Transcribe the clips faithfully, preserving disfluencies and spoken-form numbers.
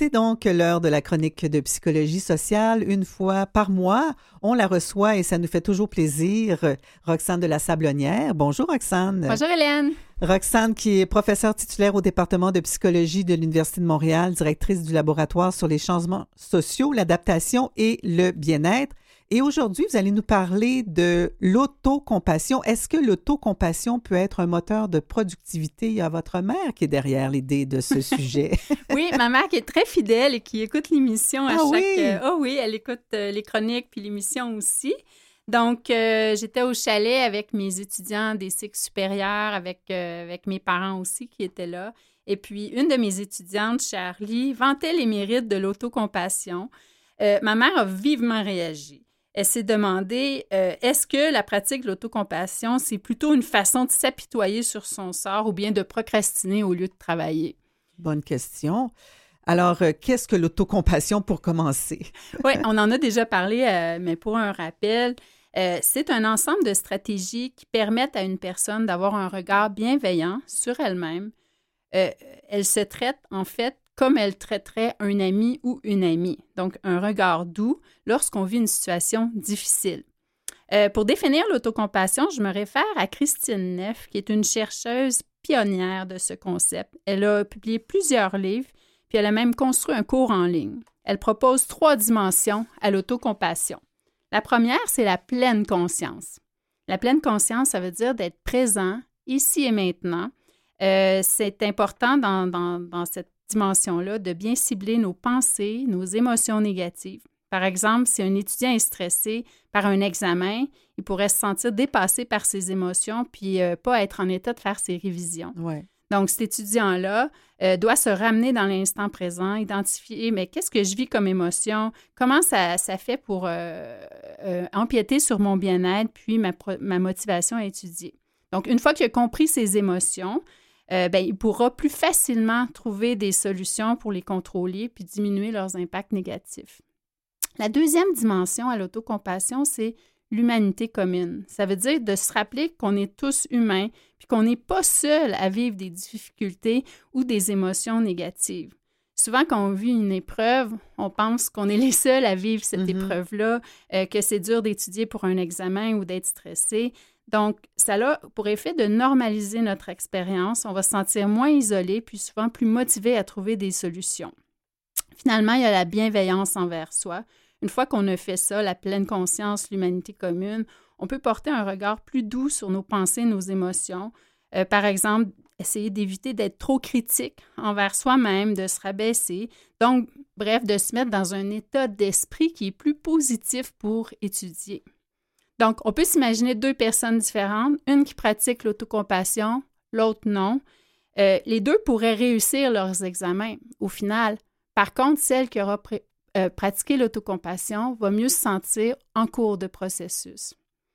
C'est donc l'heure de la chronique de psychologie sociale. Une fois par mois, on la reçoit et ça nous fait toujours plaisir. Roxane de la Sablonnière. Bonjour Roxane. Bonjour Hélène. Roxane qui est professeure titulaire au département de psychologie de l'Université de Montréal, directrice du laboratoire sur les changements sociaux, l'adaptation et le bien-être. Et aujourd'hui, vous allez nous parler de l'autocompassion. Est-ce que l'autocompassion peut être un moteur de productivité? Il y a votre mère qui est derrière l'idée de ce sujet. Oui, ma mère qui est très fidèle et qui écoute l'émission à ah chaque... Oui? Euh, oh oui, elle écoute euh, les chroniques puis l'émission aussi. Donc, euh, j'étais au chalet avec mes étudiants des cycles supérieurs, avec, euh, avec mes parents aussi qui étaient là. Et puis, une de mes étudiantes, Charlie, vantait les mérites de l'autocompassion. Euh, ma mère a vivement réagi. Elle s'est demandé, euh, est-ce que la pratique de l'autocompassion, c'est plutôt une façon de s'apitoyer sur son sort ou bien de procrastiner au lieu de travailler? Bonne question. Alors, euh, qu'est-ce que l'autocompassion pour commencer? Oui, on en a déjà parlé, euh, mais pour un rappel, euh, c'est un ensemble de stratégies qui permettent à une personne d'avoir un regard bienveillant sur elle-même. Euh, elle se traite, en fait, comme elle traiterait un ami ou une amie. Donc, un regard doux lorsqu'on vit une situation difficile. Euh, pour définir l'autocompassion, je me réfère à Christine Neff, qui est une chercheuse pionnière de ce concept. Elle a publié plusieurs livres, puis elle a même construit un cours en ligne. Elle propose trois dimensions à l'autocompassion. La première, c'est la pleine conscience. La pleine conscience, ça veut dire d'être présent, ici et maintenant. Euh, c'est important dans, dans, dans cette dimension-là de bien cibler nos pensées, nos émotions négatives. Par exemple, si un étudiant est stressé par un examen, il pourrait se sentir dépassé par ses émotions puis euh, pas être en état de faire ses révisions. Ouais. Donc, cet étudiant-là euh, doit se ramener dans l'instant présent, identifier, mais qu'est-ce que je vis comme émotion? Comment ça, ça fait pour euh, euh, empiéter sur mon bien-être puis ma, ma motivation à étudier? Donc, une fois qu'il a compris ses émotions, Euh, ben, il pourra plus facilement trouver des solutions pour les contrôler puis diminuer leurs impacts négatifs. La deuxième dimension à l'autocompassion, c'est l'humanité commune. Ça veut dire de se rappeler qu'on est tous humains puis qu'on n'est pas seul à vivre des difficultés ou des émotions négatives. Souvent, quand on vit une épreuve, on pense qu'on est les seuls à vivre cette mm-hmm. épreuve-là, euh, que c'est dur d'étudier pour un examen ou d'être stressé. Donc, ça a pour effet de normaliser notre expérience. On va se sentir moins isolé, puis souvent plus motivé à trouver des solutions. Finalement, il y a la bienveillance envers soi. Une fois qu'on a fait ça, la pleine conscience, l'humanité commune, on peut porter un regard plus doux sur nos pensées, nos émotions. Euh, par exemple, essayer d'éviter d'être trop critique envers soi-même, de se rabaisser. Donc, bref, de se mettre dans un état d'esprit qui est plus positif pour étudier. Donc, on peut s'imaginer deux personnes différentes, une qui pratique l'autocompassion, l'autre non. Euh, les deux pourraient réussir leurs examens au final. Par contre, celle qui aura pr- euh, pratiqué l'autocompassion va mieux se sentir en cours de processus.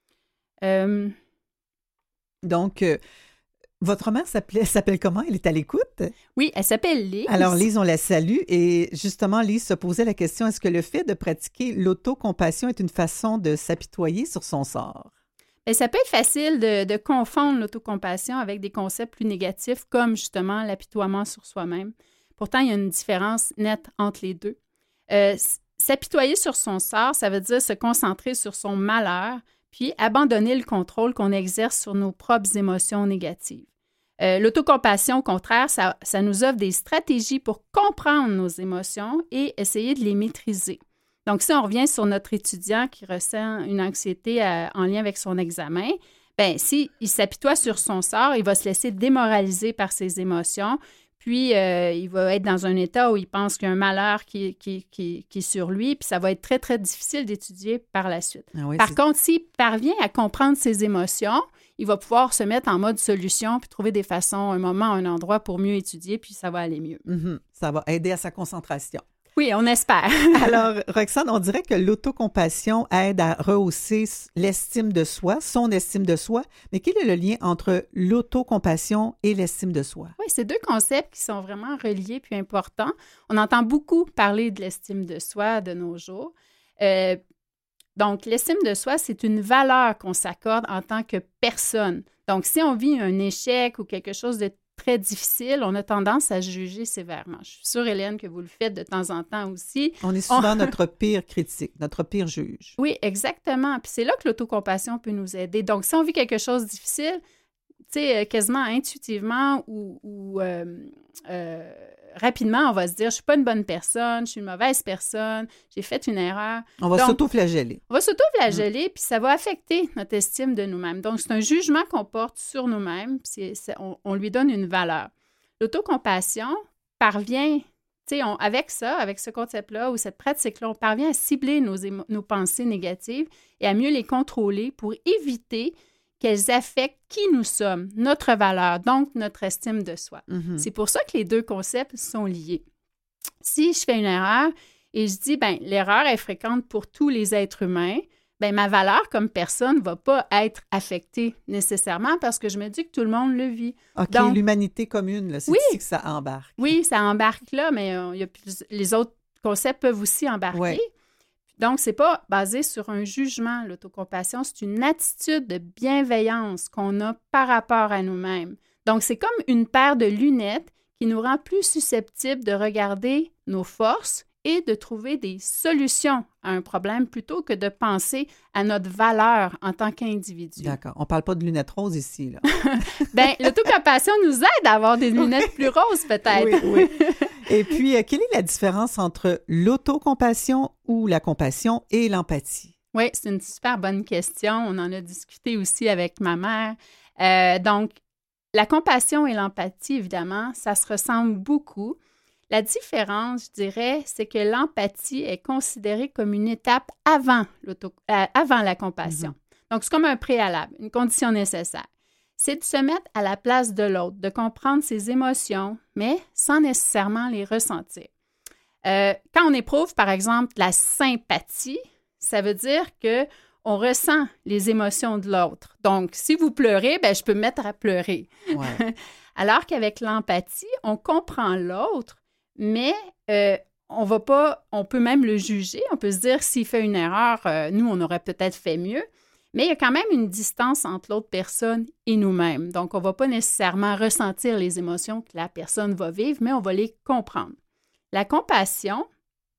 Euh... Donc, euh, votre mère s'appelle comment? Elle est à l'écoute? Oui, elle s'appelle Lise. Alors, Lise, on la salue. Et justement, Lise se posait la question, est-ce que le fait de pratiquer l'autocompassion est une façon de s'apitoyer sur son sort? Bien, ça peut être facile de, de confondre l'autocompassion avec des concepts plus négatifs, comme justement l'apitoiement sur soi-même. Pourtant, il y a une différence nette entre les deux. Euh, s'apitoyer sur son sort, ça veut dire se concentrer sur son malheur, puis abandonner le contrôle qu'on exerce sur nos propres émotions négatives. Euh, l'autocompassion, au contraire, ça, ça nous offre des stratégies pour comprendre nos émotions et essayer de les maîtriser. Donc, si on revient sur notre étudiant qui ressent une anxiété à, en lien avec son examen, bien, s'il s'apitoie sur son sort, il va se laisser démoraliser par ses émotions, puis euh, il va être dans un état où il pense qu'il y a un malheur qui, qui, qui, qui est sur lui, puis ça va être très, très difficile d'étudier par la suite. Ah oui, par c'est... contre, s'il parvient à comprendre ses émotions, il va pouvoir se mettre en mode solution puis trouver des façons, un moment, un endroit pour mieux étudier, puis ça va aller mieux. Mm-hmm. Ça va aider à sa concentration. Oui, on espère. Alors, Roxane, on dirait que l'autocompassion aide à rehausser l'estime de soi, son estime de soi. Mais quel est le lien entre l'autocompassion et l'estime de soi? Oui, c'est deux concepts qui sont vraiment reliés puis importants. On entend beaucoup parler de l'estime de soi de nos jours. Euh, donc, l'estime de soi, c'est une valeur qu'on s'accorde en tant que personne. Donc, si on vit un échec ou quelque chose de très difficile, on a tendance à juger sévèrement. Je suis sûre, Hélène, que vous le faites de temps en temps aussi. On est souvent on... notre pire critique, notre pire juge. Oui, exactement. Puis c'est là que l'autocompassion peut nous aider. Donc, si on vit quelque chose de difficile, tu sais, quasiment intuitivement ou, ou euh, euh, rapidement, on va se dire, je ne suis pas une bonne personne, je suis une mauvaise personne, j'ai fait une erreur. On va Donc, s'auto-flageller. On va s'auto-flageller, mmh. puis ça va affecter notre estime de nous-mêmes. Donc, c'est un jugement qu'on porte sur nous-mêmes, puis c'est, c'est, on, on lui donne une valeur. L'autocompassion parvient, tu sais, avec ça, avec ce concept-là ou cette pratique-là, on parvient à cibler nos, émo- nos pensées négatives et à mieux les contrôler pour éviter qu'elles affectent qui nous sommes, notre valeur, donc notre estime de soi. Mm-hmm. C'est pour ça que les deux concepts sont liés. Si je fais une erreur et je dis, bien, l'erreur est fréquente pour tous les êtres humains, bien, ma valeur comme personne ne va pas être affectée nécessairement parce que je me dis que tout le monde le vit. OK, donc, l'humanité commune, là, c'est oui, ici que ça embarque. Oui, ça embarque là, mais euh, il y a plus, les autres concepts peuvent aussi embarquer. Ouais. Donc, ce n'est pas basé sur un jugement. L'autocompassion, c'est une attitude de bienveillance qu'on a par rapport à nous-mêmes. Donc, c'est comme une paire de lunettes qui nous rend plus susceptibles de regarder nos forces et de trouver des solutions à un problème plutôt que de penser à notre valeur en tant qu'individu. D'accord. On ne parle pas de lunettes roses ici, là. Bien, l'autocompassion nous aide à avoir des lunettes plus roses, peut-être. Oui, oui. Et puis, euh, quelle est la différence entre l'autocompassion ou la compassion et l'empathie? Oui, c'est une super bonne question. On en a discuté aussi avec ma mère. Euh, donc, la compassion et l'empathie, évidemment, ça se ressemble beaucoup. La différence, je dirais, c'est que l'empathie est considérée comme une étape avant, l'auto, euh, avant la compassion. Mm-hmm. Donc, c'est comme un préalable, une condition nécessaire. C'est de se mettre à la place de l'autre, de comprendre ses émotions, mais sans nécessairement les ressentir. Euh, quand on éprouve, par exemple, la sympathie, ça veut dire qu'on ressent les émotions de l'autre. Donc, si vous pleurez, bien, je peux me mettre à pleurer. Ouais. Alors qu'avec l'empathie, on comprend l'autre, mais euh, on va pas, on peut même le juger. On peut se dire, s'il fait une erreur, euh, nous, on aurait peut-être fait mieux. Mais il y a quand même une distance entre l'autre personne et nous-mêmes. Donc, on ne va pas nécessairement ressentir les émotions que la personne va vivre, mais on va les comprendre. La compassion,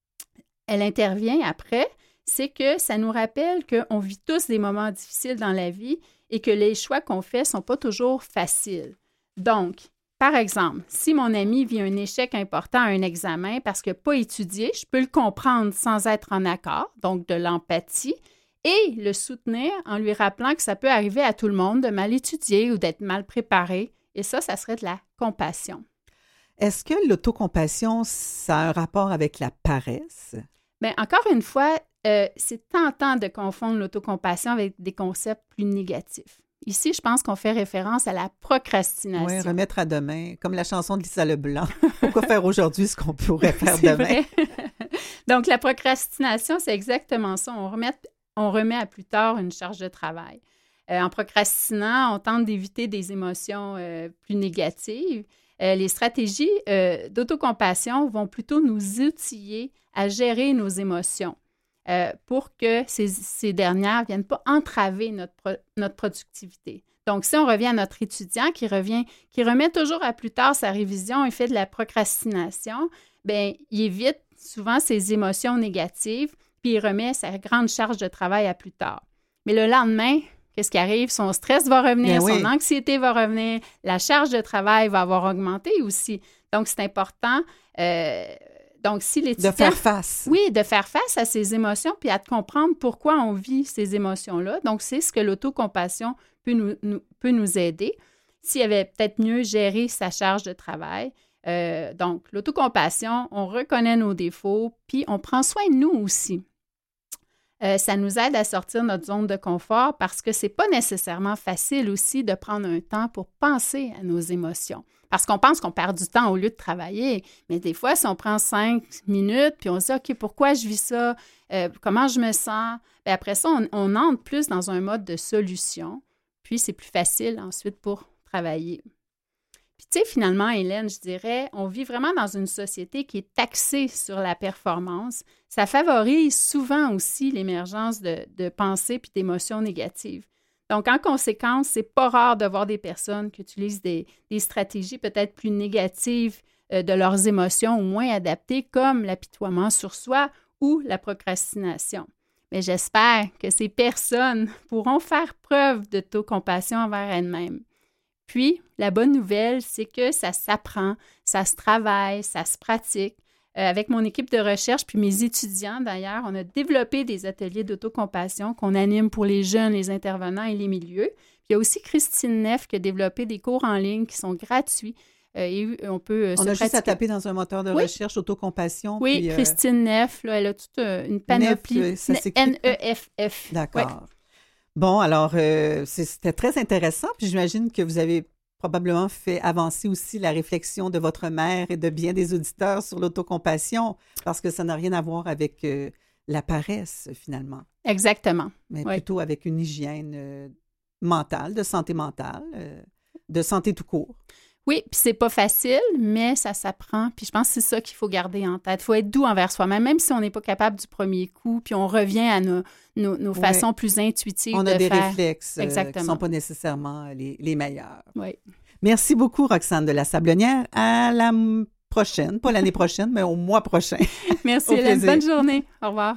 elle intervient après, c'est que ça nous rappelle qu'on vit tous des moments difficiles dans la vie et que les choix qu'on fait ne sont pas toujours faciles. Donc, par exemple, si mon ami vit un échec important à un examen parce qu'il n'a pas étudié, je peux le comprendre sans être en accord, donc de l'empathie, et le soutenir en lui rappelant que ça peut arriver à tout le monde de mal étudier ou d'être mal préparé. Et ça, ça serait de la compassion. Est-ce que l'autocompassion, ça a un rapport avec la paresse? Bien, encore une fois, euh, c'est tentant de confondre l'autocompassion avec des concepts plus négatifs. Ici, je pense qu'on fait référence à la procrastination. Oui, remettre à demain, comme la chanson de Lisa Leblanc. Pourquoi faire aujourd'hui ce qu'on pourrait faire c'est demain? Vrai. Donc, la procrastination, c'est exactement ça. On remet, on remet à plus tard une charge de travail. Euh, en procrastinant, on tente d'éviter des émotions euh, plus négatives. Euh, les stratégies euh, d'autocompassion vont plutôt nous outiller à gérer nos émotions euh, pour que ces, ces dernières ne viennent pas entraver notre, pro, notre productivité. Donc, si on revient à notre étudiant qui, revient, qui remet toujours à plus tard sa révision et fait de la procrastination, bien, il évite souvent ses émotions négatives puis il remet sa grande charge de travail à plus tard. Mais le lendemain, qu'est-ce qui arrive? Son stress va revenir, oui. Son anxiété va revenir, la charge de travail va avoir augmenté aussi. Donc, c'est important. Euh, donc, si l'étudiant... De faire face. Oui, de faire face à ses émotions puis à comprendre pourquoi on vit ces émotions-là. Donc, c'est ce que l'autocompassion peut nous, nous, peut nous aider. S'il avait peut-être mieux géré sa charge de travail. Euh, donc, l'autocompassion, on reconnaît nos défauts puis on prend soin de nous aussi. Euh, ça nous aide à sortir de notre zone de confort parce que ce n'est pas nécessairement facile aussi de prendre un temps pour penser à nos émotions. Parce qu'on pense qu'on perd du temps au lieu de travailler. Mais des fois, si on prend cinq minutes puis on se dit « OK, pourquoi je vis ça? Euh, comment je me sens? » Bien, après ça, on, on entre plus dans un mode de solution. Puis, c'est plus facile ensuite pour travailler. Puis, tu sais, finalement, Hélène, je dirais, on vit vraiment dans une société qui est axée sur la performance. Ça favorise souvent aussi l'émergence de, de pensées puis d'émotions négatives. Donc, en conséquence, c'est pas rare de voir des personnes qui utilisent des, des stratégies peut-être plus négatives euh, de leurs émotions ou moins adaptées, comme l'apitoiement sur soi ou la procrastination. Mais j'espère que ces personnes pourront faire preuve d'autocompassion envers elles-mêmes. Puis, la bonne nouvelle, c'est que ça s'apprend, ça se travaille, ça se pratique. Euh, avec mon équipe de recherche, puis mes étudiants d'ailleurs, on a développé des ateliers d'autocompassion qu'on anime pour les jeunes, les intervenants et les milieux. Puis il y a aussi Christine Neff qui a développé des cours en ligne qui sont gratuits. Euh, et on peut euh, On se a pratiquer. juste à taper dans un moteur de oui. recherche, autocompassion. Oui, puis, euh, Christine Neff, là, elle a toute euh, une panoplie. Neff, ça s'écrit... N E F F. D'accord. Ouais. Bon, alors, euh, c'était très intéressant. Puis j'imagine que vous avez probablement fait avancer aussi la réflexion de votre mère et de bien des auditeurs sur l'autocompassion, parce que ça n'a rien à voir avec euh, la paresse, finalement. Exactement. Mais oui. plutôt avec une hygiène euh, mentale, de santé mentale, euh, de santé tout court. Oui, puis c'est pas facile, mais ça s'apprend. Puis je pense que c'est ça qu'il faut garder en tête. Il faut être doux envers soi-même, même si on n'est pas capable du premier coup, puis on revient à nos, nos, nos ouais. façons plus intuitives de faire. On a des faire. réflexes euh, Exactement. qui ne sont pas nécessairement les, les meilleurs. Oui. Merci beaucoup, Roxane de la Sablonnière. À la prochaine, pas l'année prochaine, mais au mois prochain. Merci, Hélène. Bonne journée. Au revoir.